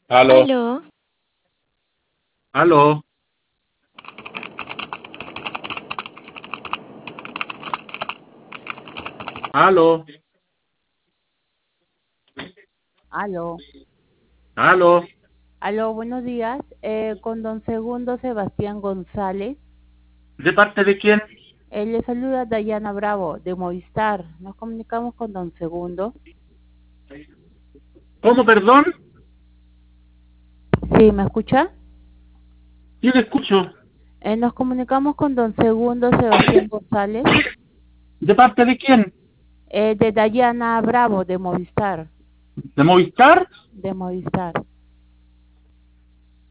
Aló, Aló, aló, aló, Aló, aló. aló, buenos días. Con don Segundo Sebastián González. ¿De parte de quién? Le saluda Dayana Bravo de Movistar. Nos comunicamos con don Segundo. ¿Cómo, perdón? ¿Sí, me escucha? Sí, le escucho. Nos comunicamos con don Segundo Sebastián González. ¿De parte de quién? De Dayana Bravo de Movistar. ¿De Movistar? De Movistar.